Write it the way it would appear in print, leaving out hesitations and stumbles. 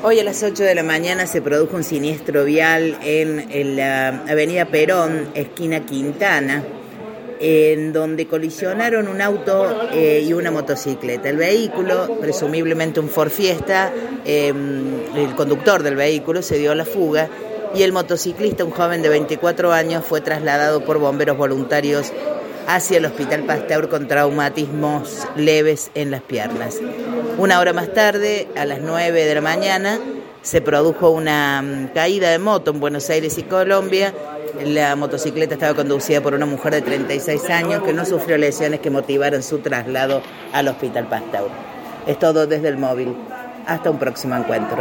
Hoy a las 8 de la mañana se produjo un siniestro vial en la avenida Perón, esquina Quintana, en donde colisionaron un auto y una motocicleta. El vehículo, presumiblemente un Ford Fiesta, el conductor del vehículo se dio a la fuga y el motociclista, un joven de 24 años, fue trasladado por bomberos voluntarios hacia el Hospital Pasteur con traumatismos leves en las piernas. Una hora más tarde, a las 9 de la mañana, se produjo una caída de moto en Buenos Aires y Colombia. La motocicleta estaba conducida por una mujer de 36 años que no sufrió lesiones que motivaron su traslado al Hospital Pasteur. Es todo desde el móvil. Hasta un próximo encuentro.